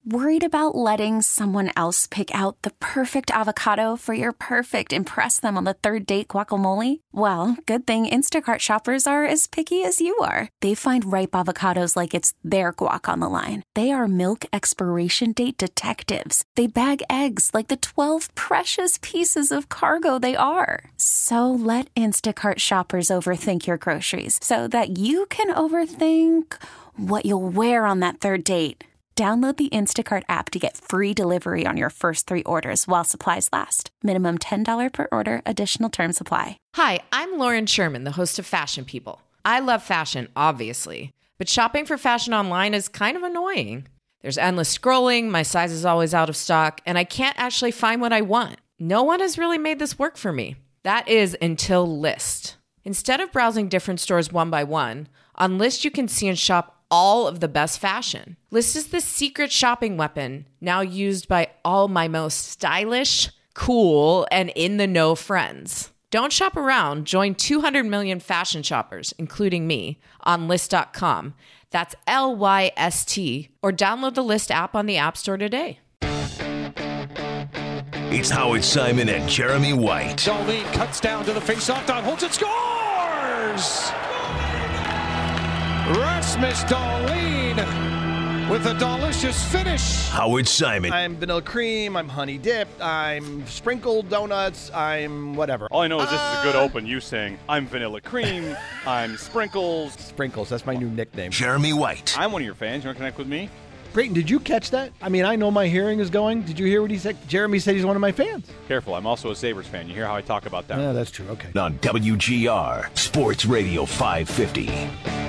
Worried about letting someone else pick out the perfect avocado for your perfect impress them on the third date guacamole? Well, good thing Instacart shoppers are as picky as you are. They find ripe avocados like it's their guac on the line. They are milk expiration date detectives. They bag eggs like the 12 precious pieces of cargo they are. So let Instacart shoppers overthink your groceries so that you can overthink what you'll wear on that third date. Download the Instacart app to get free delivery on your first 3 orders while supplies last. Minimum $10 per order. Additional terms apply. Hi, I'm Lauren Sherman, the host of Fashion People. I love fashion, obviously, but shopping for fashion online is kind of annoying. There's endless scrolling, my size is always out of stock, and I can't actually find what I want. No one has really made this work for me. That is until Lyst. Instead of browsing different stores one by one, on Lyst you can see and shop all of the best fashion. Lyst is the secret shopping weapon now used by all my most stylish, cool, and in-the-know friends. Don't shop around. Join 200 million fashion shoppers, including me, on Lyst.com. That's Lyst, or download the Lyst app on the App Store today. It's Howard Simon and Jeremy White. Dahlin cuts down to the faceoff dot, holds it, scores! Rasmus Dahlin with a delicious finish. Howard Simon. I'm vanilla cream, I'm honey dipped, I'm sprinkled donuts, I'm whatever. All I know is this is a good open. You saying, I'm vanilla cream, I'm sprinkles. Sprinkles, that's my new nickname. Jeremy White. I'm one of your fans. You want to connect with me? Brayton, did you catch that? I mean, I know my hearing is going. Did you hear what he said? Jeremy said he's one of my fans. Careful, I'm also a Sabres fan. You hear how I talk about them? Yeah, that's true. Okay. On WGR, Sports Radio 550.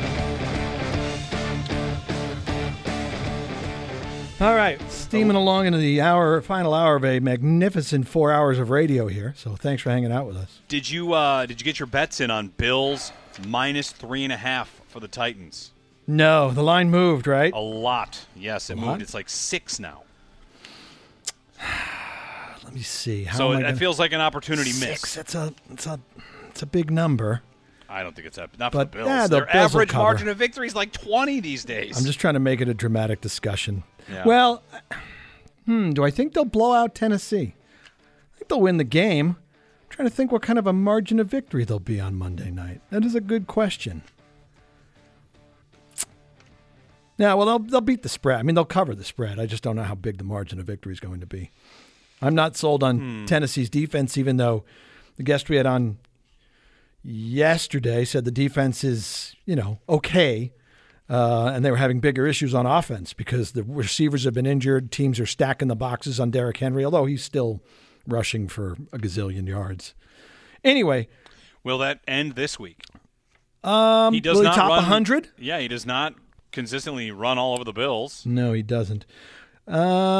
All right, steaming along into the final hour of a magnificent 4 hours of radio here. So thanks for hanging out with us. Did you get your bets in on Bills minus 3.5 for the Titans? No, the line moved, right? A lot. Yes, it What? moved. It's like 6 now. Let me see. So it feels like an opportunity missed. 6. It's a big number. I don't think it's not for But, the Bills. yeah, the Their Bills will average cover. margin of victory is like 20 these days. I'm just trying to make it a dramatic discussion. Yeah. Well, do I think they'll blow out Tennessee? I think they'll win the game. I'm trying to think what kind of a margin of victory they'll be on Monday night. That is a good question. Yeah, well, they'll beat the spread. I mean, they'll cover the spread. I just don't know how big the margin of victory is going to be. I'm not sold on Tennessee's defense, even though the guest we had on yesterday said the defense is, okay. And they were having bigger issues on offense because the receivers have been injured. Teams are stacking the boxes on Derrick Henry, although he's still rushing for a gazillion yards. Anyway. Will that end this week? He does not top run 100? Yeah, he does not consistently run all over the Bills. No, he doesn't. Let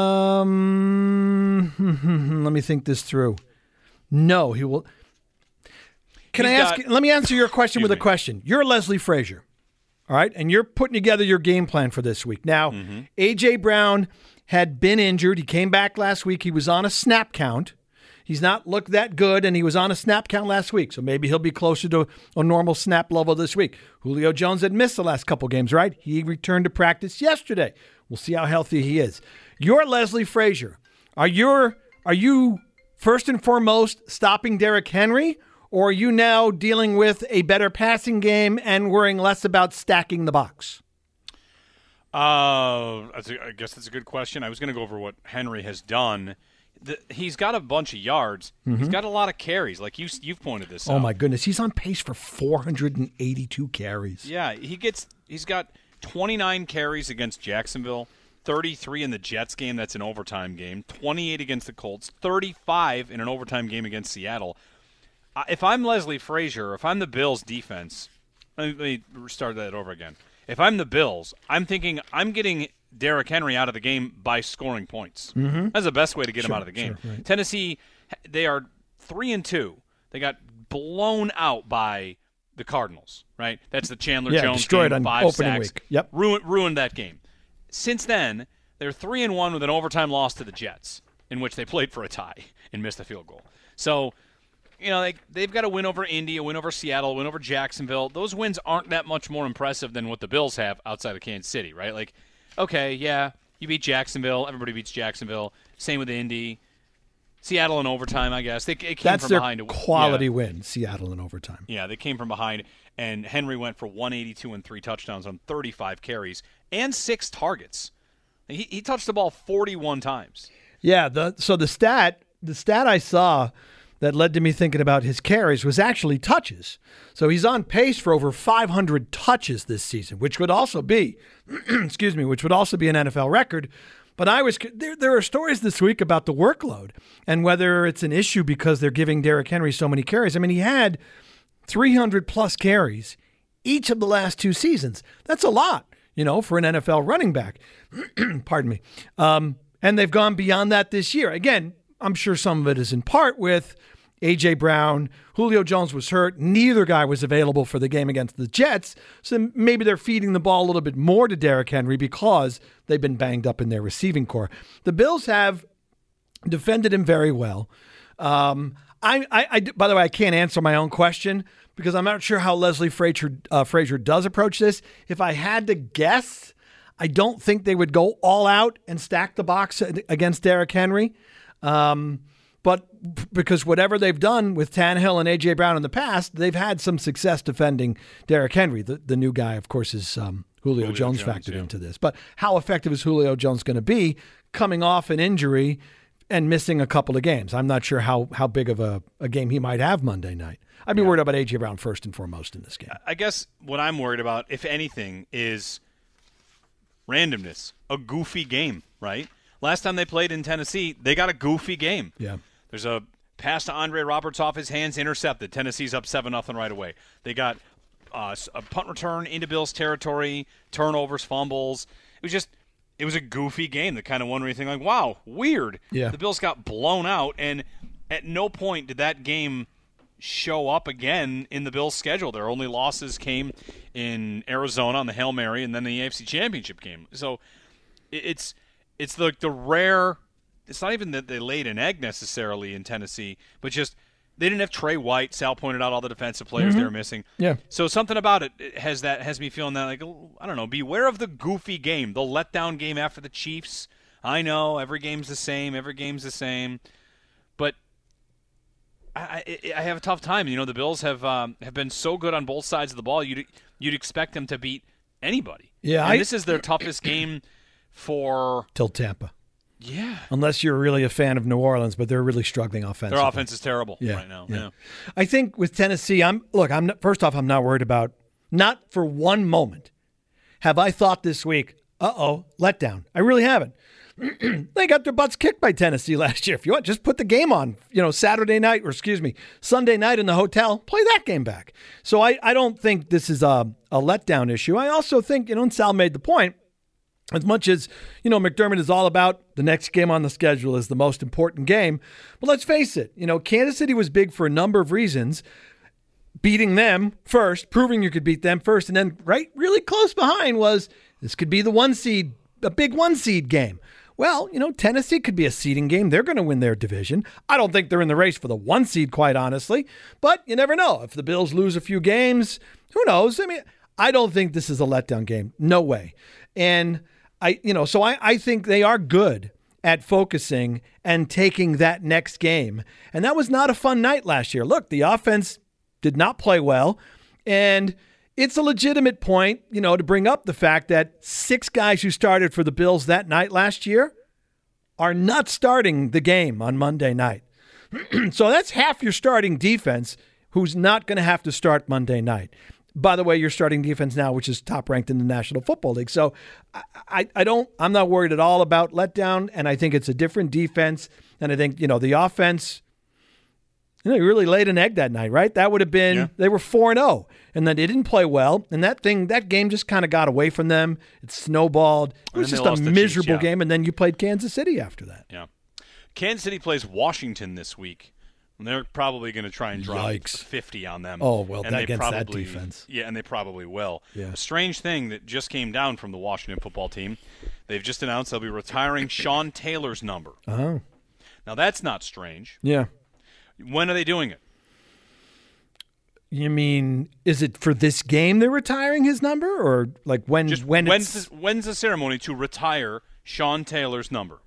me think this through. No, he will. Let me answer your question with a question. You're Leslie Frazier. All right, and you're putting together your game plan for this week. Now, A.J. Brown had been injured. He came back last week. He was on a snap count. He's not looked that good, and he was on a snap count last week, so maybe he'll be closer to a normal snap level this week. Julio Jones had missed the last couple games, right? He returned to practice yesterday. We'll see how healthy he is. You're Leslie Frazier. Are you first and foremost stopping Derrick Henry, or are you now dealing with a better passing game and worrying less about stacking the box? I guess that's a good question. I was going to go over what Henry has done. He's got a bunch of yards. He's got a lot of carries, like you've pointed this out. Oh, my goodness. He's on pace for 482 carries. Yeah, he's got 29 carries against Jacksonville, 33 in the Jets game. That's an overtime game. 28 against the Colts, 35 in an overtime game against Seattle. If I'm Leslie Frazier, if I'm the Bills defense, let me start that over again. If I'm the Bills, I'm thinking I'm getting Derrick Henry out of the game by scoring points. That's the best way to get him out of the game. Right. Tennessee, they are 3-2. They got blown out by the Cardinals, right? That's the Chandler Jones destroyed game, on 5 opening sacks. week. Yep. Ruined that game. Since then, they're 3-1 with an overtime loss to the Jets, in which they played for a tie and missed a field goal. So, they've got a win over Indy, a win over Seattle, a win over Jacksonville. Those wins aren't that much more impressive than what the Bills have outside of Kansas City, right? Okay, yeah, You beat Jacksonville. Everybody beats Jacksonville. Same with Indy. Seattle in overtime, I guess. It came That's from their behind. quality win, Seattle in overtime. Yeah, they came from behind, and Henry went for 182 and 3 touchdowns on 35 carries and 6 targets. He touched the ball 41 times. Yeah, so the stat I saw that led to me thinking about his carries was actually touches. So he's on pace for over 500 touches this season, which would also be, which would also be an NFL record. But there are stories this week about the workload and whether it's an issue because they're giving Derrick Henry so many carries. I mean, he had 300-plus carries each of the last 2 seasons. That's a lot, for an NFL running back. Pardon me. And they've gone beyond that this year. Again, I'm sure some of it is in part with A.J. Brown. Julio Jones was hurt. Neither guy was available for the game against the Jets. So maybe they're feeding the ball a little bit more to Derrick Henry because they've been banged up in their receiving core. The Bills have defended him very well. By the way, I can't answer my own question because I'm not sure how Leslie Frazier does approach this. If I had to guess, I don't think they would go all out and stack the box against Derrick Henry. But because whatever they've done with Tannehill and A.J. Brown in the past, they've had some success defending Derrick Henry. The new guy, of course, is Julio Jones factored into this. But how effective is Julio Jones going to be coming off an injury and missing a couple of games? I'm not sure how big of a game he might have Monday night. I'd be worried about A.J. Brown first and foremost in this game. I guess what I'm worried about, if anything, is randomness. A goofy game, right? Last time they played in Tennessee, they got a goofy game. Yeah. There's a pass to Andre Roberts off his hands, intercepted. Tennessee's up 7-0 right away. They got a punt return into Bills territory, turnovers, fumbles. It was a goofy game. The kind of one where you think, like, wow, weird. Yeah. The Bills got blown out, and at no point did that game show up again in the Bills' schedule. Their only losses came in Arizona on the Hail Mary and then the AFC Championship game. So it's like the rare – it's not even that they laid an egg necessarily in Tennessee, but just they didn't have Trey White. Sal pointed out all the defensive players they were missing. Yeah. So something about it has me feeling that, like, I don't know, beware of the goofy game, the letdown game after the Chiefs. I know every game's the same. But I have a tough time. The Bills have been so good on both sides of the ball. You'd expect them to beat anybody. Yeah, and this is their toughest game till Tampa. Yeah. Unless you're really a fan of New Orleans, but they're really struggling offensively. Their offense is terrible right now. Yeah. I think with Tennessee, first off, I'm not worried about, not for one moment have I thought this week, letdown. I really haven't. They got their butts kicked by Tennessee last year. If you want, just put the game on, Sunday night in the hotel, play that game back. So I don't think this is a letdown issue. I also think, and Sal made the point, as much as, McDermott is all about the next game on the schedule is the most important game. But let's face it, Kansas City was big for a number of reasons. Beating them first, proving you could beat them first, and then really close behind was this could be a big 1-seed game. Well, Tennessee could be a seeding game. They're going to win their division. I don't think they're in the race for the 1 seed, quite honestly. But you never know. If the Bills lose a few games, who knows? I mean, I don't think this is a letdown game. No way. And I think they are good at focusing and taking that next game. And that was not a fun night last year. Look, the offense did not play well. And it's a legitimate point, to bring up the fact that 6 guys who started for the Bills that night last year are not starting the game on Monday night. So that's half your starting defense who's not going to have to start Monday night. By the way, your starting defense now, which is top ranked in the National Football League. So I'm not worried at all about letdown, and I think it's a different defense. And I think, the offense, you really laid an egg that night, right? That would have been, They were 4-0, and then they didn't play well. And that game just kind of got away from them. It snowballed. It was just a miserable game, and then you played Kansas City after that. Yeah. Kansas City plays Washington this week. And they're probably going to try and drop 50 on them. Oh, well, against that defense. Yeah, and they probably will. Yeah. A strange thing that just came down from the Washington football team. They've just announced they'll be retiring Sean Taylor's number. Oh. Now, that's not strange. Yeah. When are they doing it? You mean, is it for this game they're retiring his number? Or like when's the ceremony to retire Sean Taylor's number?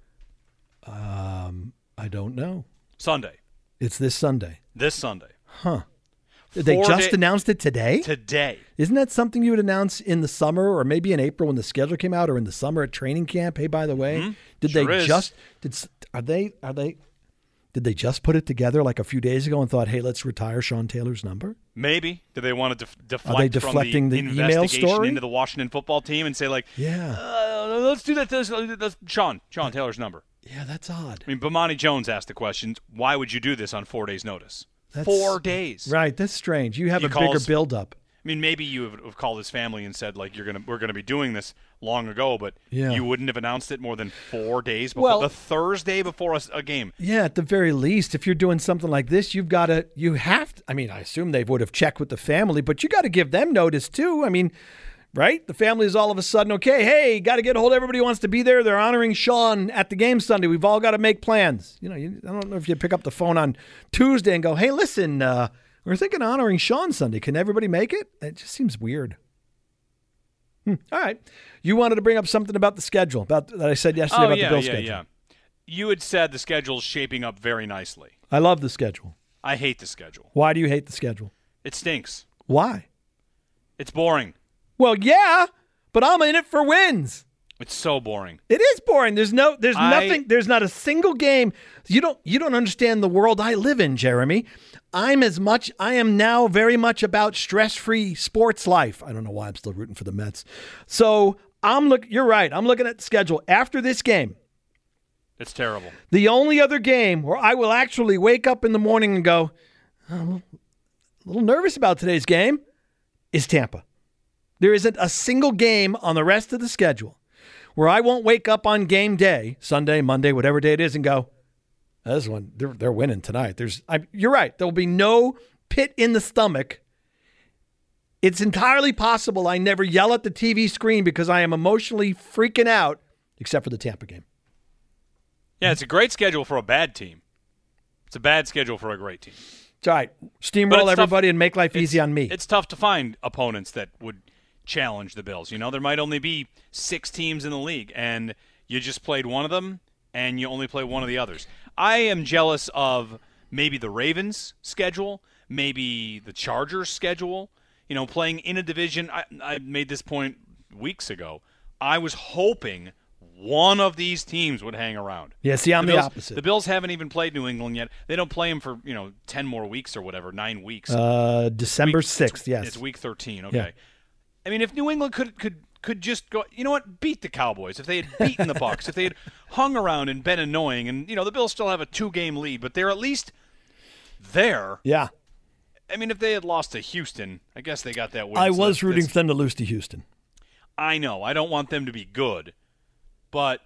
I don't know. Sunday. It's this Sunday. This Sunday. Huh. They just announced it today? Today. Isn't that something you would announce in the summer or maybe in April when the schedule came out, or in the summer at training camp? Hey, by the way, did they just put it together like a few days ago and thought, hey, let's retire Sean Taylor's number? Maybe. Do they want to deflect Are they deflecting from the email investigation story into the Washington football team and say, like, let's do that. That's Sean Taylor's number. Yeah, that's odd. I mean, Bomani Jones asked the question, why would you do this on 4 days' notice? 4 days. Right, that's strange. You have a bigger buildup. I mean, maybe you have called his family and said, like, we're gonna be doing this long ago, but you wouldn't have announced it more than 4 days before, the Thursday before a game. Yeah, at the very least, if you're doing something like this, you have to. I mean, I assume they would have checked with the family, but you got to give them notice too. I mean, right? The family is all of a sudden, okay, hey, got to get a hold of everybody who wants to be there. They're honoring Sean at the game Sunday. We've all got to make plans. I don't know if you pick up the phone on Tuesday and go, hey, listen, we're thinking of honoring Sean Sunday. Can everybody make it? It just seems weird. All right. You wanted to bring up something about the schedule, that I said yesterday about the Bills schedule. Yeah. You had said the schedule's shaping up very nicely. I love the schedule. I hate the schedule. Why do you hate the schedule? It stinks. Why? It's boring. Well, yeah, but I'm in it for wins. It's so boring. It is boring. There's nothing. There's not a single game. You don't understand the world I live in, Jeremy. I am now very much about stress-free sports life. I don't know why I'm still rooting for the Mets. So you're right. I'm looking at the schedule after this game. It's terrible. The only other game where I will actually wake up in the morning and go, I'm a little nervous about today's game is Tampa. There isn't a single game on the rest of the schedule where I won't wake up on game day, Sunday, Monday, whatever day it is, and go, this one, they're winning tonight. You're right. There will be no pit in the stomach. It's entirely possible I never yell at the TV screen because I am emotionally freaking out, except for the Tampa game. Yeah, it's a great schedule for a bad team. It's a bad schedule for a great team. It's all right. Steamroll everybody and make life easy on me. It's tough to find opponents that would challenge the Bills. There might only be 6 teams in the league, and you just played one of them, and you only play one of the others. I am jealous of maybe the Ravens' schedule, maybe the Chargers' schedule. Playing in a division, I made this point weeks ago. I was hoping one of these teams would hang around. Yeah, see, I'm the opposite. The Bills haven't even played New England yet. They don't play them for 10 more weeks or whatever, 9 weeks. December 6th, yes. It's week 13, okay. Yeah. I mean, if New England could just go, beat the Cowboys. If they had beaten the Bucs, if they had hung around and been annoying, and, the Bills still have a 2-game lead, but they're at least there. Yeah. I mean, if they had lost to Houston, I guess they got that win. I was rooting for them to lose to Houston. I know. I don't want them to be good. But,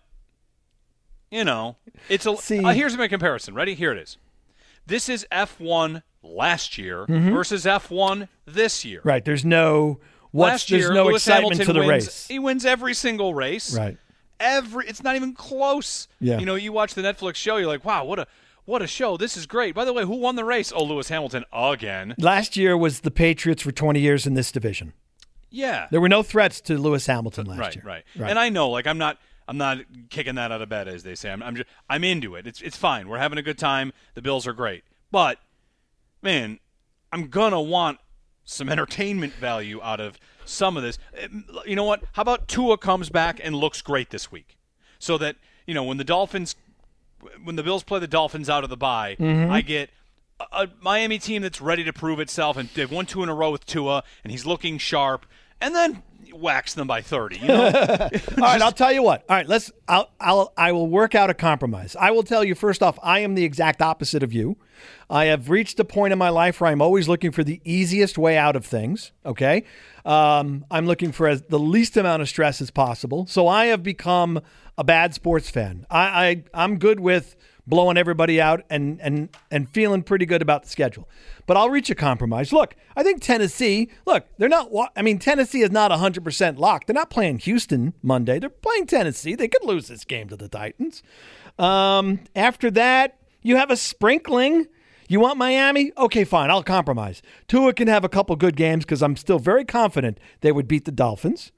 it's here's my comparison. Ready? Here it is. This is F1 last year versus F1 this year. Right. There's no excitement Hamilton to the wins, race. He wins every single race. Right. It's not even close. Yeah. You watch the Netflix show, you're like, wow, what a show. This is great. By the way, who won the race? Oh, Lewis Hamilton again. Last year was the Patriots for 20 years in this division. Yeah. There were no threats to Lewis Hamilton last year. Right. And I know, I'm not kicking that out of bed, as they say. I'm into it. It's fine. We're having a good time. The Bills are great. But, man, I'm going to want some entertainment value out of some of this. You know what? How about Tua comes back and looks great this week? So that, when the Bills play the Dolphins out of the bye, I get a Miami team that's ready to prove itself, and they've won 2 in a row with Tua, and he's looking sharp, and then wax them by 30. All right, I'll tell you what. All right, I will work out a compromise. I will tell you, first off, I am the exact opposite of you. I have reached a point in my life where I'm always looking for the easiest way out of things, okay? I'm looking for the least amount of stress as possible. So I have become a bad sports fan. I'm good with blowing everybody out and feeling pretty good about the schedule. But I'll reach a compromise. Look, I think Tennessee, Tennessee is not 100% locked. They're not playing Houston Monday. They're playing Tennessee. They could lose this game to the Titans. After that, you have a sprinkling. You want Miami? Okay, fine. I'll compromise. Tua can have a couple good games because I'm still very confident they would beat the Dolphins.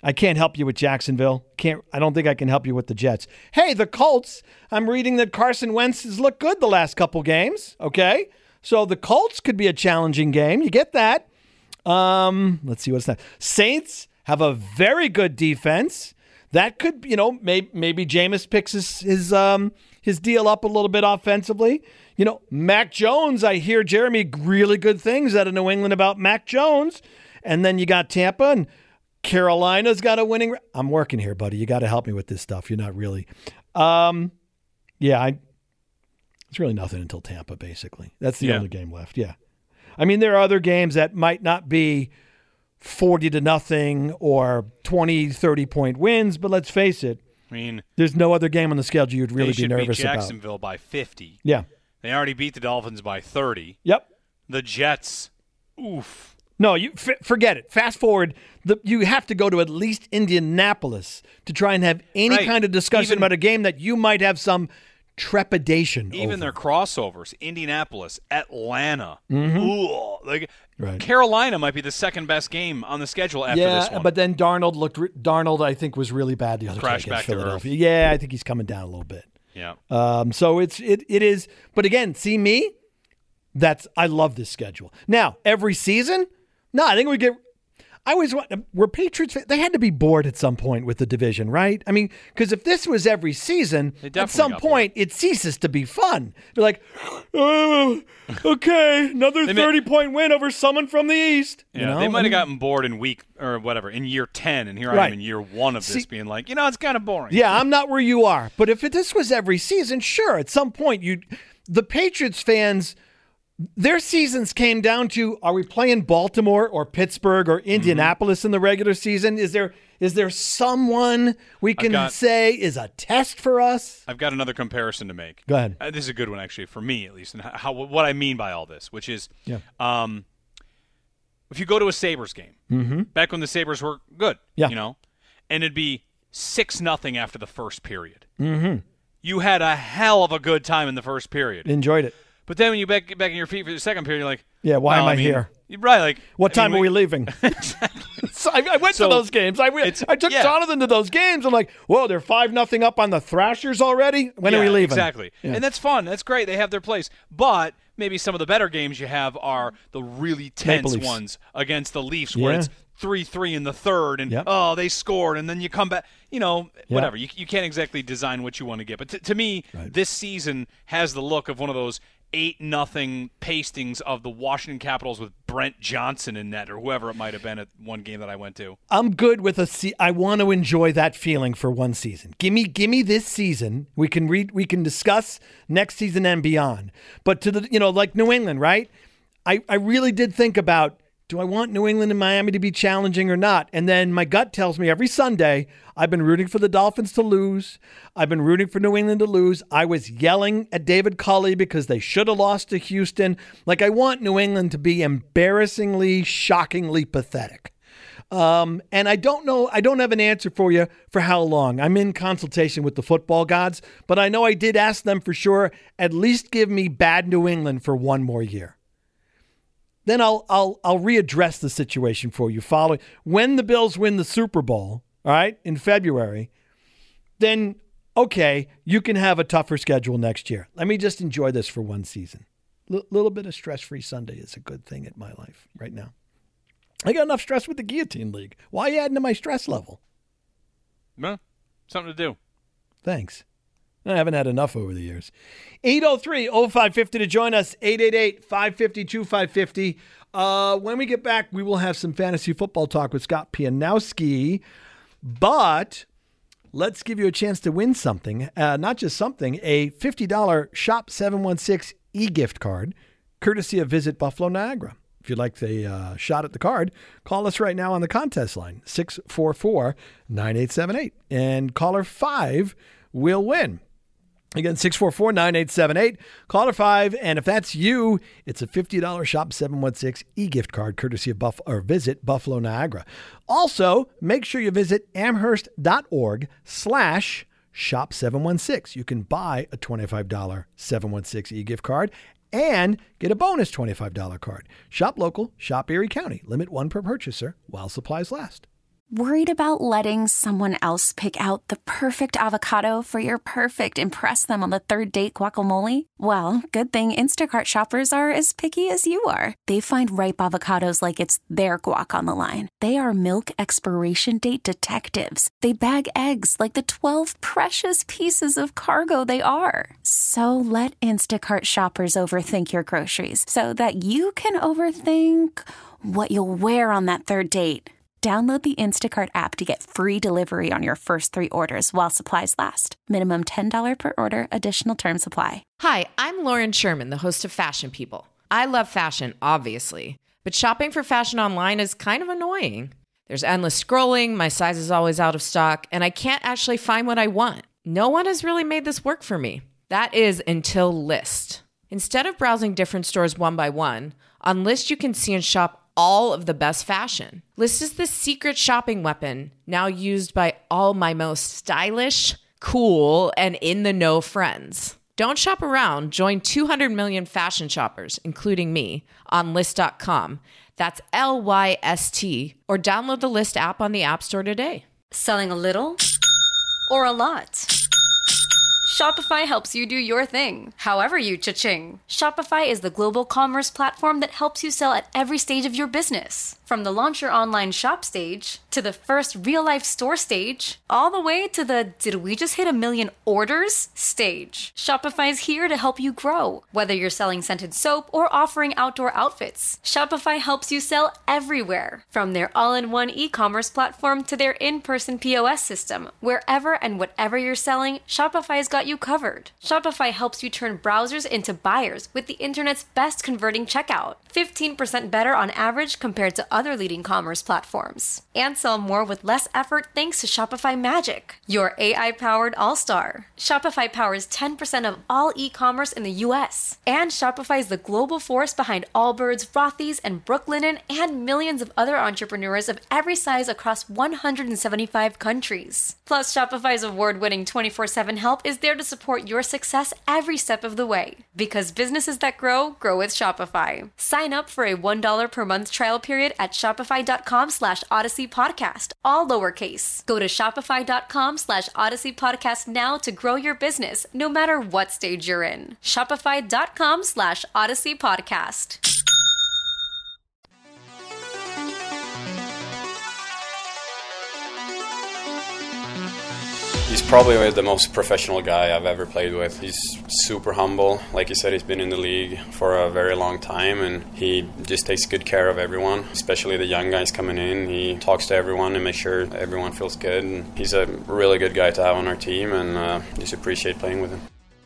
I can't help you with Jacksonville. I don't think I can help you with the Jets. Hey, the Colts. I'm reading that Carson Wentz has looked good the last couple games. Okay, so the Colts could be a challenging game. You get that? Let's see what's next. Saints have a very good defense. That could, maybe Jameis picks his deal up a little bit offensively. Mac Jones. I hear, Jeremy, really good things out of New England about Mac Jones. And then you got Tampa and Carolina's got a winning. I'm working here, buddy. You got to help me with this stuff. You're not really. It's really nothing until Tampa, basically. That's the only game left. Yeah. I mean, there are other games that might not be 40-0 or 20, 30-point wins, but let's face it. I mean, there's no other game on the schedule you'd really be nervous about. They should beat Jacksonville by 50. Yeah. They already beat the Dolphins by 30. Yep. The Jets, oof. No, you forget it. Fast forward, you have to go to at least Indianapolis to try and have any kind of discussion about a game that you might have some trepidation even over. Their crossovers, Indianapolis, Atlanta. Mm-hmm. Carolina might be the second best game on the schedule after this one. But then Darnold, I think, was really bad the other day against Philadelphia. Yeah, I think he's coming down a little bit. Yeah. So it is. But again, see me? I love this schedule. Now, every season? No, I think we're Patriots. They had to be bored at some point with the division, right? I mean, because if this was every season, at some point it ceases to be fun. They're like, oh, okay, another 30-point win over someone from the East. Yeah, they might have gotten bored in year 10, and here I am in year 1 of this being like, it's kind of boring. Yeah, I'm not where you are. But if this was every season, sure, at some point the Patriots fans. Their seasons came down to, are we playing Baltimore or Pittsburgh or Indianapolis in the regular season? Is there someone we can say is a test for us? I've got another comparison to make. Go ahead. This is a good one, actually, for me at least, and what I mean by all this, which is if you go to a Sabres game, back when the Sabres were good, and it'd be 6-0 after the first period. Mm-hmm. You had a hell of a good time in the first period. Enjoyed it. But then when you back on your feet for the second period, you're like, yeah, why am I here? Right, like what time are we leaving? Exactly. So I went to those games. I took Jonathan to those games. I'm like, whoa, they're 5-0 up on the Thrashers already. When are we leaving? Exactly, and that's fun. That's great. They have their place, but maybe some of the better games you have are the really tense ones against the Leafs, where it's 3-3 in the third, and they scored, and then you come back. Whatever. You can't exactly design what you want to get, but to me, this season has the look of one of those 8-0 pastings of the Washington Capitals with Brent Johnson in net, or whoever it might have been at one game that I went to. I'm good with I want to enjoy that feeling for one season. Give me this season. We can discuss next season and beyond. But to the like New England, right? I really did think about, do I want New England and Miami to be challenging or not? And then my gut tells me every Sunday, I've been rooting for the Dolphins to lose. I've been rooting for New England to lose. I was yelling at David Culley because they should have lost to Houston. Like, I want New England to be embarrassingly, shockingly pathetic. And I don't know. I don't have an answer for you for how long. I'm in consultation with the football gods, but I know I did ask them for sure, at least give me bad New England for one more year. Then I'll readdress the situation for you following. When the Bills win the Super Bowl, all right, in February, then, okay, you can have a tougher schedule next year. Let me just enjoy this for one season. Little bit of stress-free Sunday is a good thing in my life right now. I got enough stress with the Guillotine League. Why are you adding to my stress level? Well, something to do. Thanks. I haven't had enough over the years. 803-0550 to join us. 888-550-2550. When we get back, we will have some fantasy football talk with Scott Pianowski. But let's give you a chance to win something. Not just something, a $50 Shop 716 e-gift card, courtesy of Visit Buffalo Niagara. If you'd like a shot at the card, call us right now on the contest line, 644-9878. And caller 5 will win. Again, 644-9878, caller 5, and if that's you, it's a $50 Shop 716 e-gift card, courtesy of Visit Buffalo Niagara. Also, make sure you visit amherst.org/Shop 716. You can buy a $25 716 e-gift card and get a bonus $25 card. Shop local, shop Erie County. Limit 1 per purchaser while supplies last. Worried about letting someone else pick out the perfect avocado for your perfect impress them on the third date guacamole? Well, good thing Instacart shoppers are as picky as you are. They find ripe avocados like it's their guac on the line. They are milk expiration date detectives. They bag eggs like the 12 precious pieces of cargo they are. So let Instacart shoppers overthink your groceries so that you can overthink what you'll wear on that third date. Download the Instacart app to get free delivery on your first 3 orders while supplies last. Minimum $10 per order. Additional terms apply. Hi, I'm Lauren Sherman, the host of Fashion People. I love fashion, obviously, but shopping for fashion online is kind of annoying. There's endless scrolling, my size is always out of stock, and I can't actually find what I want. No one has really made this work for me. That is until Lyst. Instead of browsing different stores one by one, on Lyst you can see and shop all of the best fashion. Lyst is the secret shopping weapon now used by all my most stylish, cool, and in-the-know friends. Don't shop around. Join 200 million fashion shoppers, including me, on Lyst.com. That's Lyst, or download the Lyst app on the App Store today. Selling a little or a lot? Shopify helps you do your thing, however you cha-ching. Shopify is the global commerce platform that helps you sell at every stage of your business. From the launch your online shop stage, to the first real-life store stage, all the way to the did we just hit 1 million orders stage. Shopify's here to help you grow. Whether you're selling scented soap or offering outdoor outfits, Shopify helps you sell everywhere. From their all-in-one e-commerce platform to their in-person POS system, wherever and whatever you're selling, Shopify's got you covered. Shopify helps you turn browsers into buyers with the internet's best converting checkout. 15% better on average compared to other leading commerce platforms. And sell more with less effort thanks to Shopify Magic, your AI-powered all-star. Shopify powers 10% of all e-commerce in the US. And Shopify is the global force behind Allbirds, Rothy's, and Brooklinen, and millions of other entrepreneurs of every size across 175 countries. Plus, Shopify's award-winning 24/7 help is there to support your success every step of the way. Because businesses that grow, grow with Shopify. Sign up for a $1 per month trial period at shopify.com/Odyssey Podcast, all lowercase. Go to shopify.com/Odyssey Podcast now to grow your business, no matter what stage you're in. Shopify.com/Odyssey Podcast. He's probably the most professional guy I've ever played with. He's super humble. Like you said, he's been in the league for a very long time, and he just takes good care of everyone, especially the young guys coming in. He talks to everyone and makes sure everyone feels good. And he's a really good guy to have on our team, and just appreciate playing with him.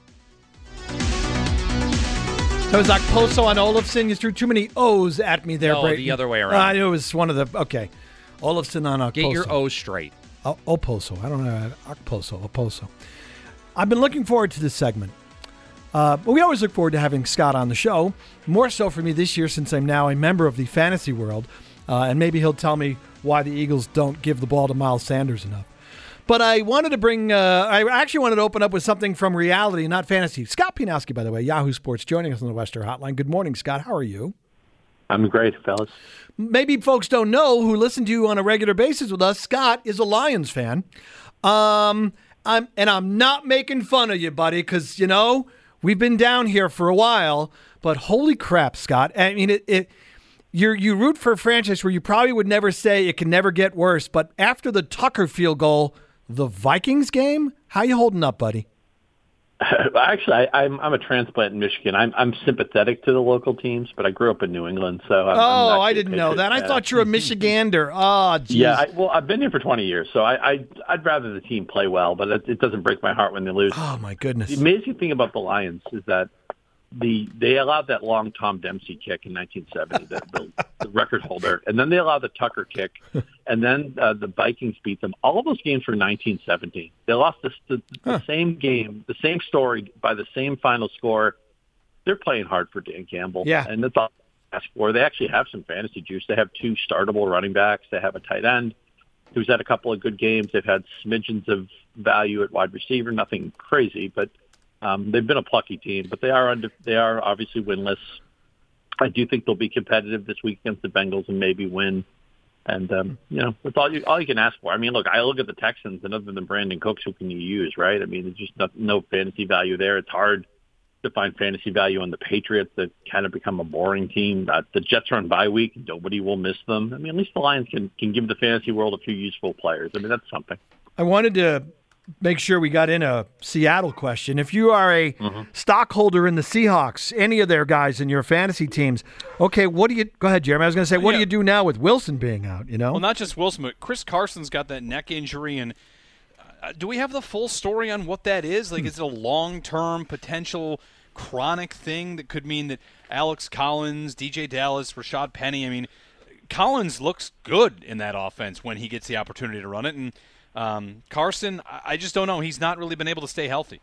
That was Okposo on Olofsson. You threw too many O's at me there, Brayton. The other way around. I knew it was one of the... Okay. Olofsson on Okposo. Get your O's straight. Oposo. I don't know. Okposo. I've been looking forward to this segment. But we always look forward to having Scott on the show. More so for me this year since I'm now a member of the fantasy world. And maybe he'll tell me why the Eagles don't give the ball to Miles Sanders enough. But I wanted to bring... I actually wanted to open up with something from reality, not fantasy. Scott Pianowski, by the way, Yahoo Sports, joining us on the Western Hotline. Good morning, Scott. How are you? I'm great, fellas. Maybe folks don't know who listen to you on a regular basis with us. Scott is a Lions fan. I'm not making fun of you, buddy, because, we've been down here for a while. But holy crap, Scott. I mean, you root for a franchise where you probably would never say it can never get worse. But after the Tucker field goal, the Vikings game, how you holding up, buddy? Actually, I'm a transplant in Michigan. I'm sympathetic to the local teams, but I grew up in New England, so I didn't know that. I thought you were a Michigander. Oh, geez. Yeah, I've been here for 20 years, so I'd rather the team play well, but it doesn't break my heart when they lose. Oh my goodness! The amazing thing about the Lions is that they allowed that long Tom Dempsey kick in 1970, the record holder, and then they allowed the Tucker kick, and then the Vikings beat them. All of those games were 1970. They lost the same game, the same story by the same final score. They're playing hard for Dan Campbell, and that's all I ask for. They actually have some fantasy juice. They have 2 startable running backs. They have a tight end who's had a couple of good games. They've had smidgens of value at wide receiver, nothing crazy, but they've been a plucky team, but they are obviously winless. I do think they'll be competitive this week against the Bengals and maybe win. And, that's all you can ask for. I mean, look, I look at the Texans, and other than Brandon Cooks, who can you use, right? I mean, there's just no fantasy value there. It's hard to find fantasy value on the Patriots that kind of become a boring team. The Jets are on bye week. Nobody will miss them. I mean, at least the Lions can give the fantasy world a few useful players. I mean, that's something. I wanted to make sure we got in a Seattle question. If you are a stockholder in the Seahawks, any of their guys in your fantasy teams, okay, what do you – go ahead, Jeremy. I was going to say, what do you do now with Wilson being out, Well, not just Wilson, but Chris Carson's got that neck injury, and do we have the full story on what that is? Like, is it a long-term potential chronic thing that could mean that Alex Collins, DJ Dallas, Rashad Penny – I mean, Collins looks good in that offense when he gets the opportunity to run it, and Carson, I just don't know. He's not really been able to stay healthy.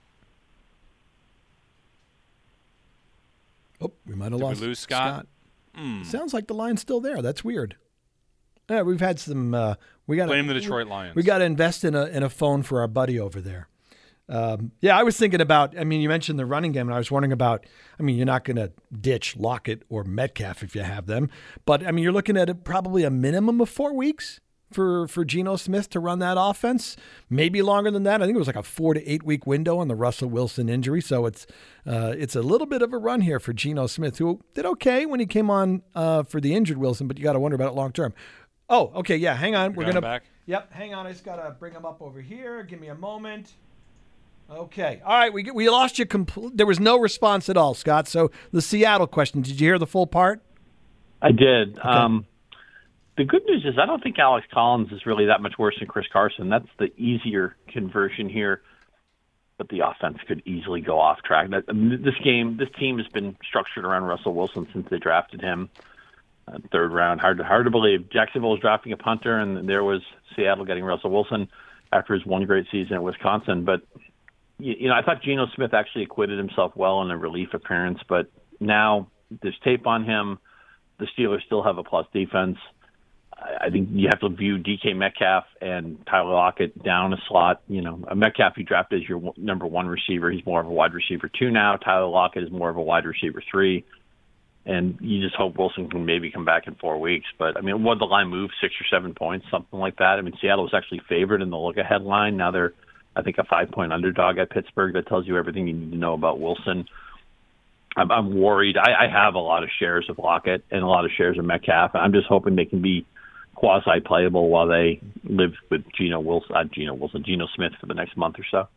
Oh, we might have lost Scott. Sounds like the line's still there. That's weird. Yeah, we've had some. We got blame the Detroit Lions. We got to invest in a phone for our buddy over there. I was thinking about. I mean, you mentioned the running game, and I was wondering about. I mean, you're not going to ditch Lockett or Metcalf if you have them, but I mean, you're looking at probably a minimum of 4 weeks for Geno Smith to run that offense. Maybe longer than that. I think it was like a 4 to 8 week window on the Russell Wilson injury. So it's a little bit of a run here for Geno Smith, who did okay when he came on for the injured Wilson, but you got to wonder about it long term. Oh, okay, yeah. Hang on, we're gonna back. Yep, hang on. I just gotta bring him up over here. Give me a moment. Okay, all right. We lost you. There was no response at all, Scott. So the Seattle question. Did you hear the full part? I did. Okay. The good news is I don't think Alex Collins is really that much worse than Chris Carson. That's the easier conversion here, but the offense could easily go off track. This team has been structured around Russell Wilson since they drafted him. Third round, hard to believe. Jacksonville was drafting a punter, and there was Seattle getting Russell Wilson after his one great season at Wisconsin. But I thought Geno Smith actually acquitted himself well in a relief appearance, but now there's tape on him. The Steelers still have a plus defense. I think you have to view DK Metcalf and Tyler Lockett down a slot. Metcalf you drafted as your number one receiver. He's more of a wide receiver 2 now. Tyler Lockett is more of a wide receiver 3. And you just hope Wilson can maybe come back in 4 weeks. But, I mean, would the line move 6 or 7 points, something like that? I mean, Seattle was actually favored in the look-ahead line. Now they're, I think, a 5-point underdog at Pittsburgh. That tells you everything you need to know about Wilson. I'm worried. I have a lot of shares of Lockett and a lot of shares of Metcalf. I'm just hoping they can be quasi-playable while they live with Geno Smith for the next month or so.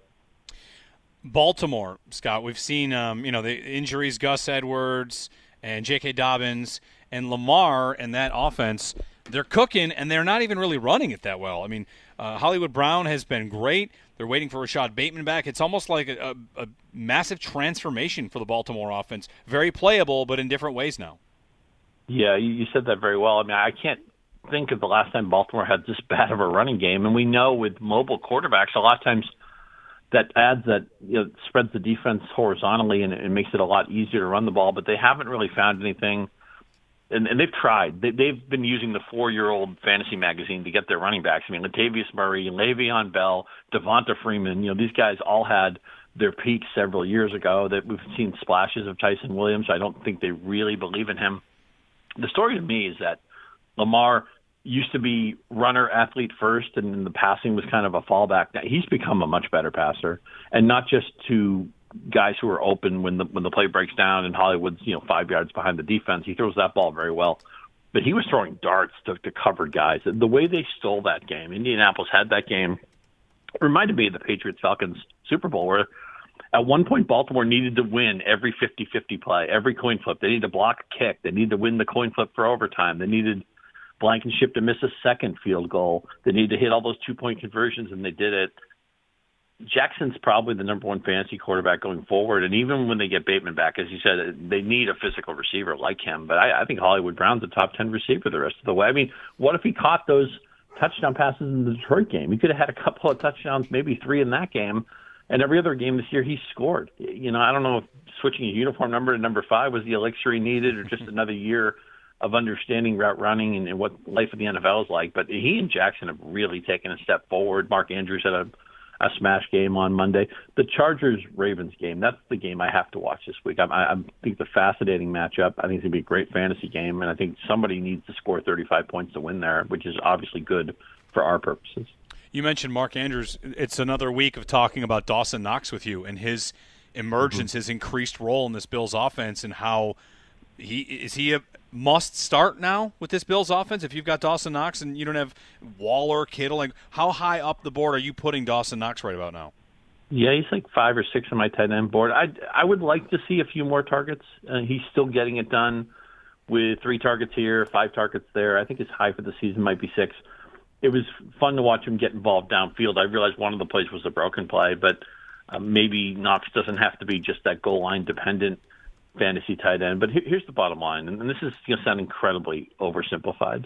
Baltimore, Scott, we've seen the injuries, Gus Edwards and J.K. Dobbins and Lamar and that offense. They're cooking, and they're not even really running it that well. I mean, Hollywood Brown has been great. They're waiting for Rashad Bateman back. It's almost like a massive transformation for the Baltimore offense. Very playable, but in different ways now. Yeah, you said that very well. I mean, I can't think of the last time Baltimore had this bad of a running game, and we know with mobile quarterbacks, a lot of times that adds that spreads the defense horizontally and makes it a lot easier to run the ball. But they haven't really found anything, and they've tried. They've been using the 4-year-old fantasy magazine to get their running backs. I mean, Latavius Murray, Le'Veon Bell, Devonta Freeman. These guys all had their peaks several years ago. That we've seen splashes of Tyson Williams. I don't think they really believe in him. The story to me is that Lamar used to be runner athlete first, and then the passing was kind of a fallback. Now he's become a much better passer, and not just to guys who are open when the play breaks down and Hollywood's 5 yards behind the defense. He throws that ball very well, but he was throwing darts to covered guys. The way they stole that game, Indianapolis had that game. It reminded me of the Patriots-Falcons Super Bowl, where at one point Baltimore needed to win every 50-50 play, every coin flip. They needed to block a kick. They needed to win the coin flip for overtime. They needed Blankenship to miss a second field goal. They need to hit all those 2-point conversions, and they did it. Jackson's probably the number one fantasy quarterback going forward, and even when they get Bateman back, as you said, they need a physical receiver like him. But I think Hollywood Brown's a top 10 receiver the rest of the way. I mean, what if he caught those touchdown passes in the Detroit game? He could have had a couple of touchdowns, maybe 3 in that game, and every other game this year he's scored. I don't know if switching his uniform number to number 5 was the elixir he needed or just another year of understanding route running and what life in the NFL is like. But he and Jackson have really taken a step forward. Mark Andrews had a smash game on Monday. The Chargers-Ravens game, that's the game I have to watch this week. I think it's a fascinating matchup. I think it's going to be a great fantasy game, and I think somebody needs to score 35 points to win there, which is obviously good for our purposes. You mentioned Mark Andrews. It's another week of talking about Dawson Knox with you and his emergence, his increased role in this Bills offense, and how is he a must start now with this Bills offense? If you've got Dawson Knox and you don't have Waller, Kittle, like how high up the board are you putting Dawson Knox right about now? Yeah, he's like 5 or 6 on my tight end board. I would like to see a few more targets. He's still getting it done with 3 targets here, 5 targets there. I think his high for the season might be 6. It was fun to watch him get involved downfield. I realized one of the plays was a broken play, but maybe Knox doesn't have to be just that goal line dependent fantasy tight end. But here's the bottom line, and this is going to sound incredibly oversimplified.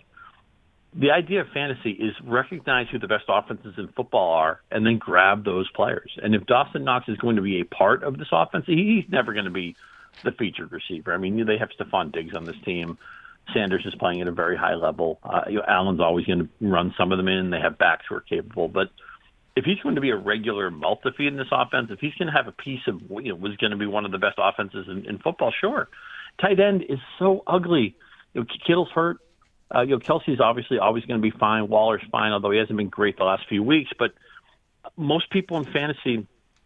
The idea of fantasy is recognize who the best offenses in football are and then grab those players. And if Dawson Knox is going to be a part of this offense, he's never going to be the featured receiver. I mean, they have Stephon Diggs on this team. Sanders is playing at a very high level. Allen's always going to run some of them in. They have backs who are capable. But if he's going to be a regular multi-feed in this offense, if he's going to have a piece of was going to be one of the best offenses in football, sure. Tight end is so ugly. Kittle's hurt. Kelsey's obviously always going to be fine. Waller's fine, although he hasn't been great the last few weeks. But most people in fantasy,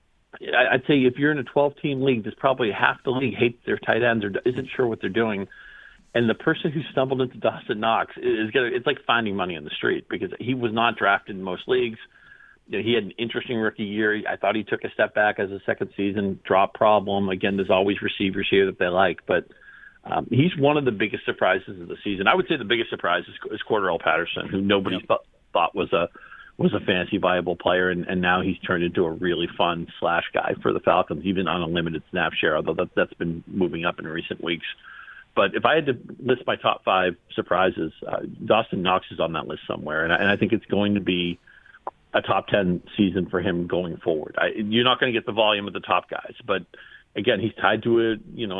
I'd say if you're in a 12-team league, there's probably half the league hates their tight ends or isn't sure what they're doing. And the person who stumbled into Dawson Knox it's like finding money on the street because he was not drafted in most leagues. He had an interesting rookie year. I thought he took a step back as a second season drop problem. Again, there's always receivers here that they like, but he's one of the biggest surprises of the season. I would say the biggest surprise is Cordarrelle Patterson, who nobody thought was a fantasy viable player, and now he's turned into a really fun slash guy for the Falcons, even on a limited snap share, although that's been moving up in recent weeks. But if I had to list my top 5 surprises, Dawson Knox is on that list somewhere, and I think it's going to be a top 10 season for him going forward. You're not going to get the volume of the top guys, but again, he's tied to an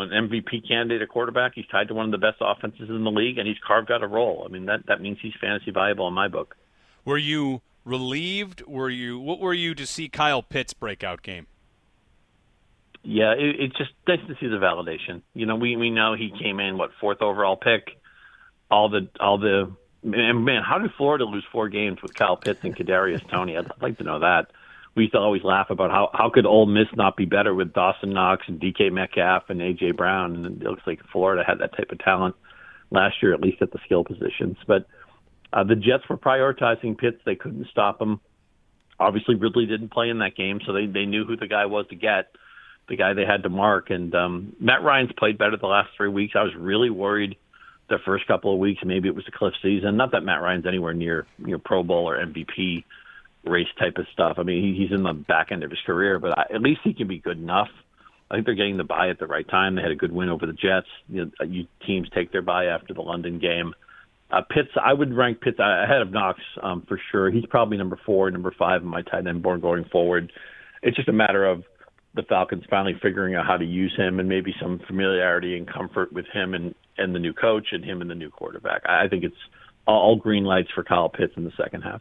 MVP candidate at quarterback. He's tied to one of the best offenses in the league, and he's carved out a role. I mean, that means he's fantasy viable in my book. Were you relieved? What were you to see Kyle Pitts' breakout game? Yeah, it's just nice to see the validation. We know he came in 4th overall pick. Man, how did Florida lose 4 games with Kyle Pitts and Kadarius Toney? I'd like to know that. We used to always laugh about how could Ole Miss not be better with Dawson Knox and DK Metcalf and A.J. Brown, and it looks like Florida had that type of talent last year, at least at the skill positions. But the Jets were prioritizing Pitts. They couldn't stop him. Obviously, Ridley didn't play in that game, so they knew who the guy was to get, the guy they had to mark. And Matt Ryan's played better the last 3 weeks. I was really worried the first couple of weeks. Maybe it was the cliff season. Not that Matt Ryan's anywhere near Pro Bowl or MVP race type of stuff. I mean, he's in the back end of his career, but at least he can be good enough. I think they're getting the bye at the right time. They had a good win over the Jets. Teams take their bye after the London game. Pitts, I would rank Pitts ahead of Knox for sure. He's probably number 4, number 5 in my tight end board going forward. It's just a matter of the Falcons finally figuring out how to use him and maybe some familiarity and comfort with him and the new coach and him and the new quarterback. I think it's all green lights for Kyle Pitts in the second half.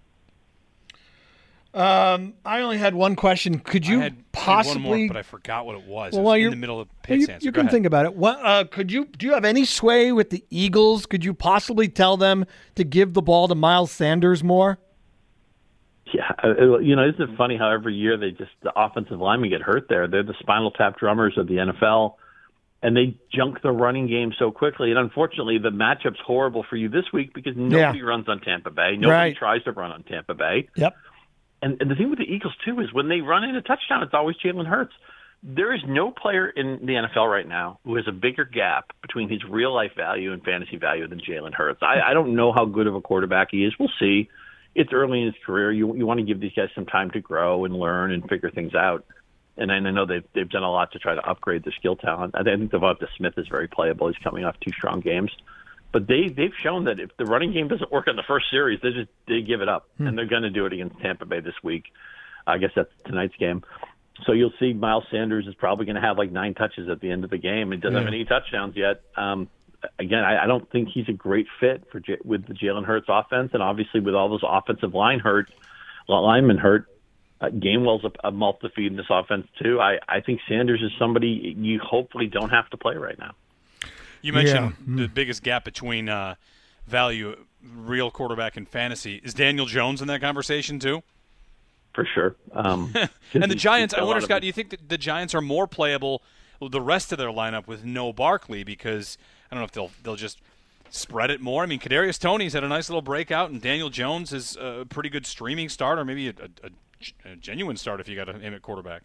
I only had one question. Could you possibly? One more, but I forgot what it was. Well, it was in the middle of Pitt's answer. You can think about it. What, do you have any sway with the Eagles? Could you possibly tell them to give the ball to Miles Sanders more? Yeah, isn't it funny how every year the offensive linemen get hurt there? They're the spinal tap drummers of the NFL, and they junk the running game so quickly. And unfortunately, the matchup's horrible for you this week because nobody runs on Tampa Bay. Nobody tries to run on Tampa Bay. Yep. And the thing with the Eagles, too, is when they run in a touchdown, it's always Jalen Hurts. There is no player in the NFL right now who has a bigger gap between his real-life value and fantasy value than Jalen Hurts. I don't know how good of a quarterback he is. We'll see. It's early in his career. You want to give these guys some time to grow and learn and figure things out. And I know they've done a lot to try to upgrade their skill talent. I think Devonta Smith is very playable. He's coming off 2 strong games. But they've shown that if the running game doesn't work in the first series, they give it up. And they're going to do it against Tampa Bay this week. I guess that's tonight's game. So you'll see Miles Sanders is probably going to have 9 touches at the end of the game. He doesn't have any touchdowns yet. Again, I don't think he's a great fit with the Jalen Hurts offense. And obviously with all those offensive linemen hurt, Gainwell's a multi-feed in this offense, too. I think Sanders is somebody you hopefully don't have to play right now. You mentioned the biggest gap between value, real quarterback and fantasy. Is Daniel Jones in that conversation, too? For sure. And the Giants, I wonder, Scott, do you think that the Giants are more playable with the rest of their lineup with no Barkley? Because I don't know if they'll just spread it more. I mean, Kadarius Toney's had a nice little breakout, and Daniel Jones is a pretty good streaming start, or maybe a genuine start if you got him at quarterback.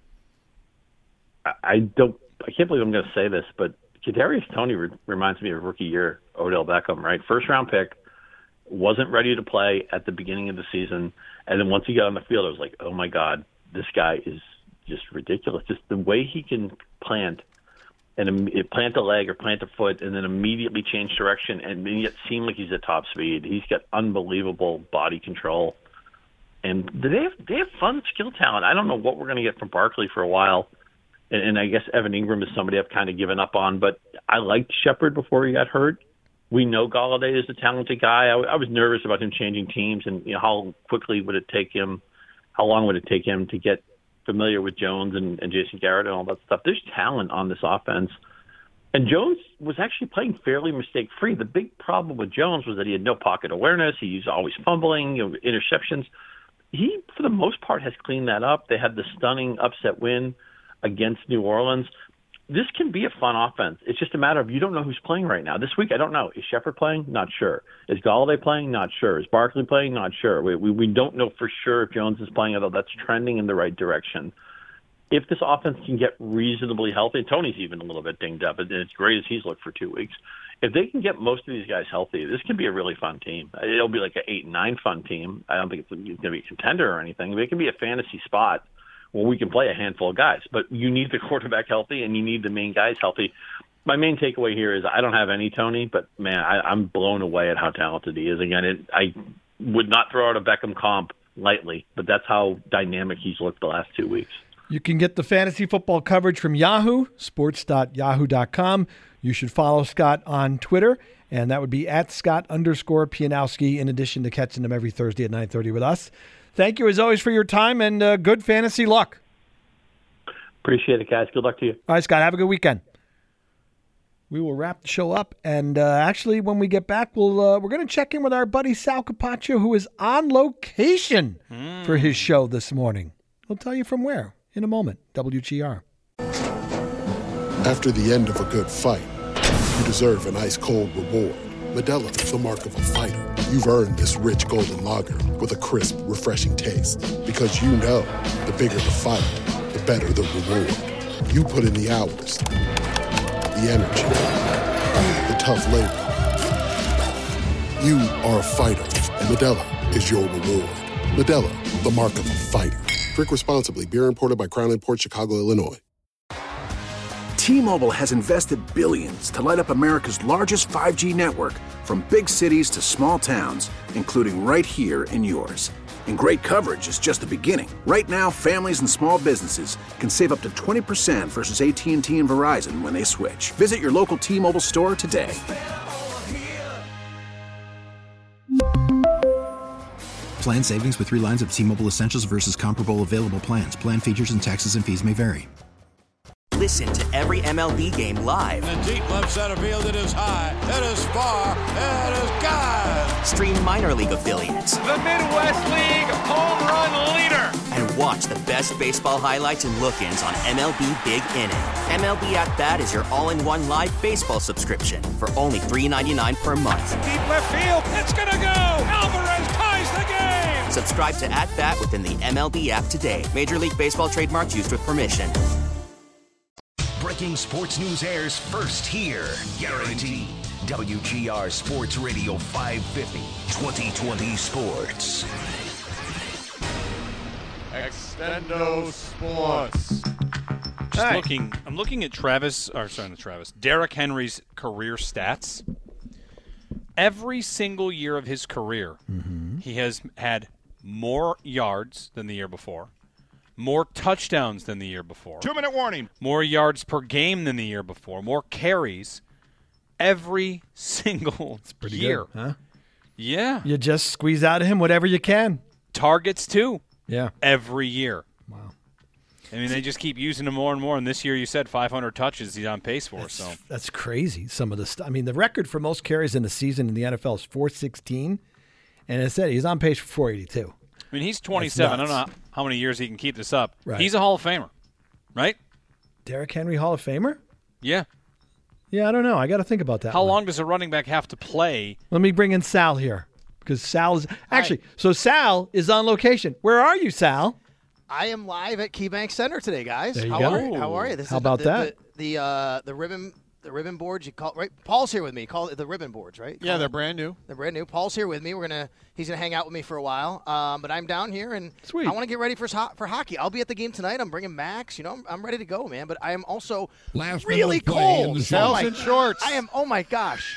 I can't believe I'm going to say this, but Kadarius Toney reminds me of rookie year Odell Beckham, right? First round pick, wasn't ready to play at the beginning of the season, and then once he got on the field, I was like, oh my God, this guy is just ridiculous. Just the way he can plant a leg or plant a foot and then immediately change direction and yet seem like he's at top speed. He's got unbelievable body control. And they have fun skill talent. I don't know what we're going to get from Barkley for a while. And I guess Evan Ingram is somebody I've kind of given up on. But I liked Shepard before he got hurt. We know Golladay is a talented guy. I was nervous about him changing teams and how quickly would it take him, how long would it take him to get familiar with Jones and Jason Garrett and all that stuff. There's talent on this offense. And Jones was actually playing fairly mistake-free. The big problem with Jones was that he had no pocket awareness. He was always fumbling, interceptions. He, for the most part, has cleaned that up. They had the stunning upset win against New Orleans. This can be a fun offense. It's just a matter of you don't know who's playing right now. This week, I don't know. Is Shepard playing? Not sure. Is Golladay playing? Not sure. Is Barkley playing? Not sure. We don't know for sure if Jones is playing, although that's trending in the right direction. If this offense can get reasonably healthy, Tony's even a little bit dinged up, and it's great as he's looked for 2 weeks. If they can get most of these guys healthy, this can be a really fun team. It'll be like an 8-9 fun team. I don't think it's going to be a contender or anything, but it can be a fantasy spot where we can play a handful of guys. But you need the quarterback healthy, and you need the main guys healthy. My main takeaway here is I don't have any Toney, but, man, I'm blown away at how talented he is. Again, I would not throw out a Beckham comp lightly, but that's how dynamic he's looked the last 2 weeks. You can get the fantasy football coverage from Yahoo, sports.yahoo.com. You should follow Scott on Twitter, and that would be @Scott_Pianowski, in addition to catching him every Thursday at 9:30 with us. Thank you, as always, for your time, and good fantasy luck. Appreciate it, guys. Good luck to you. All right, Scott, have a good weekend. We will wrap the show up, and actually, when we get back, we're going to check in with our buddy Sal Capaccio, who is on location for his show this morning. We'll tell you from where in a moment. WGR. After the end of a good fight, you deserve an ice-cold reward. Modelo is the mark of a fighter. You've earned this rich golden lager with a crisp, refreshing taste. Because you know, the bigger the fight, the better the reward. You put in the hours, the energy, the tough labor. You are a fighter, and Modelo is your reward. Modelo, the mark of a fighter. Drink responsibly. Beer imported by Crown Imports, Chicago, Illinois. T-Mobile has invested billions to light up America's largest 5G network, from big cities to small towns, including right here in yours. And great coverage is just the beginning. Right now, families and small businesses can save up to 20% versus AT&T and Verizon when they switch. Visit your local T-Mobile store today. Plan savings with 3 lines of T-Mobile Essentials versus comparable available plans. Plan features and taxes and fees may vary. Listen to every MLB game live. In the deep left center field, it is high, it is far, it is gone. Stream minor league affiliates. The Midwest League home run leader. And watch the best baseball highlights and look-ins on MLB Big Inning. MLB At Bat is your all-in-one live baseball subscription for only $3.99 per month. Deep left field, it's gonna go. Alvarez ties the game. Subscribe to At Bat within the MLB app today. Major League Baseball trademarks used with permission. Breaking sports news airs first here. Guaranteed. WGR Sports Radio 550. 2020 Sports. Extendo Sports. I'm looking at Derrick Henry's career stats. Every single year of his career, he has had more yards than the year before, more touchdowns than the year before. 2-minute warning. More yards per game than the year before. More carries every single year. Good, huh? Yeah. You just squeeze out of him whatever you can. Targets, too. Yeah. Every year. Wow. I mean, they just keep using him more and more. And this year, you said 500 touches he's on pace for. That's crazy. Some of the stuff. I mean, the record for most carries in the season in the NFL is 416, and it said he's on pace for 482. I mean, he's 27. I don't know how many years he can keep this up. Right. He's a Hall of Famer, right? Derrick Henry, Hall of Famer? Yeah. Yeah, I don't know. I got to think about that. How long does a running back have to play? Let me bring in Sal here, because Sal is actually. So Sal is on location. Where are you, Sal? I am live at KeyBank Center today, guys. There you How go. are you? How are you? How about that? The ribbon boards you call right. Paul's here with me. Call it the ribbon boards, right? Yeah, they're brand new. They're brand new. Paul's here with me. He's gonna hang out with me for a while. But I'm down here and Sweet. I want to get ready for hockey. I'll be at the game tonight. I'm bringing Max. I'm ready to go, man. But I am also really cold. Shells and shorts. I am. Oh my gosh.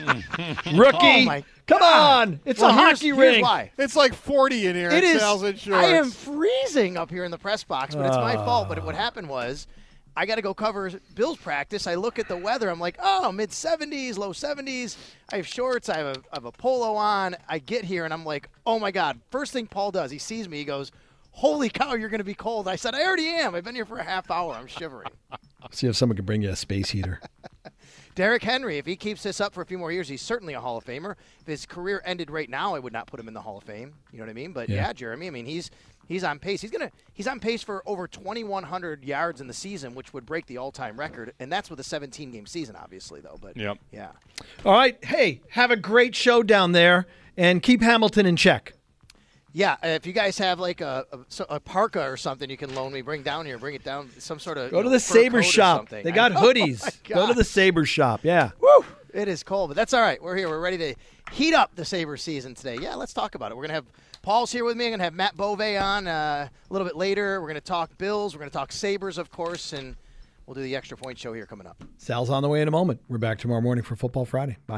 Rookie. Oh my Come on. It's a hockey ring. Here's why. It's like 40 in here. It is. Shells and shorts. I am freezing up here in the press box, but it's my fault. But what happened was, I got to go cover Bills practice. I look at the weather. I'm like, oh, mid-70s, low 70s. I have shorts. I have a polo on. I get here, and I'm like, oh, my God. First thing Paul does, he sees me. He goes, holy cow, you're going to be cold. I said, I already am. I've been here for a half hour. I'm shivering. See if someone can bring you a space heater. Derrick Henry, if he keeps this up for a few more years, he's certainly a Hall of Famer. If his career ended right now, I would not put him in the Hall of Fame. You know what I mean? But, yeah Jeremy, I mean, he's on pace. He's on pace for over 2,100 yards in the season, which would break the all-time record, and that's with a 17-game season, obviously, though. But yeah. All right. Hey, have a great show down there, and keep Hamilton in check. Yeah, if you guys have like a parka or something you can loan me, bring it down, some sort of Go to the Sabre shop. They got hoodies. Go to the Sabre shop. Yeah. Woo! It is cold, but that's all right. We're here. We're ready to heat up the Sabre season today. Yeah, let's talk about it. We're going to have Paul's here with me. I'm going to have Matt Bove on a little bit later. We're going to talk Bills. We're going to talk Sabres, of course, and we'll do the Extra Point show here coming up. Sal's on the way in a moment. We're back tomorrow morning for Football Friday. Bye.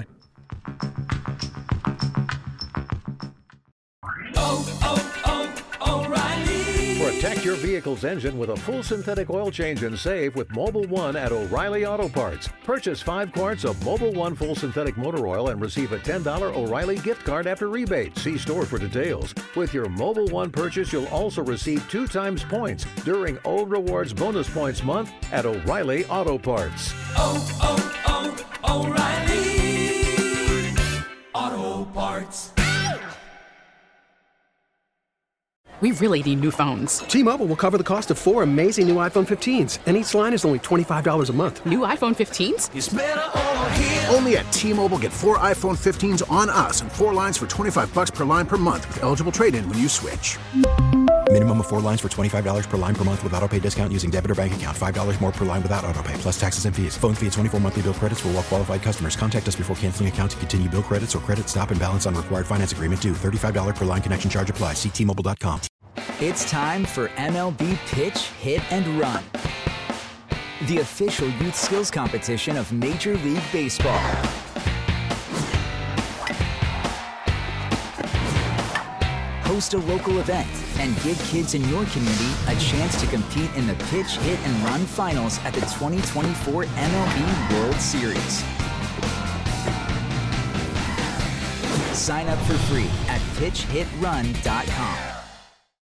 Protect your vehicle's engine with a full synthetic oil change and save with Mobil 1 at O'Reilly Auto Parts. Purchase 5 quarts of Mobil 1 full synthetic motor oil and receive a $10 O'Reilly gift card after rebate. See store for details. With your Mobil 1 purchase, you'll also receive 2 times points during O Rewards Bonus Points Month at O'Reilly Auto Parts. O'Reilly Auto Parts. We really need new phones. T-Mobile will cover the cost of 4 amazing new iPhone 15s, and each line is only $25 a month. New iPhone 15s? It's better over here. Only at T-Mobile, get 4 iPhone 15s on us and 4 lines for $25 per line per month with eligible trade-in when you switch. Minimum of 4 lines for $25 per line per month with autopay discount using debit or bank account. $5 more per line without autopay, plus taxes and fees. Phone fee at 24 monthly bill credits for well-qualified customers. Contact us before canceling account to continue bill credits or credit stop and balance on required finance agreement due. $35 per line connection charge applies. See T-Mobile.com. It's time for MLB Pitch, Hit, and Run, the official youth skills competition of Major League Baseball. Host a local event and give kids in your community a chance to compete in the Pitch, Hit, and Run finals at the 2024 MLB World Series. Sign up for free at pitchhitrun.com.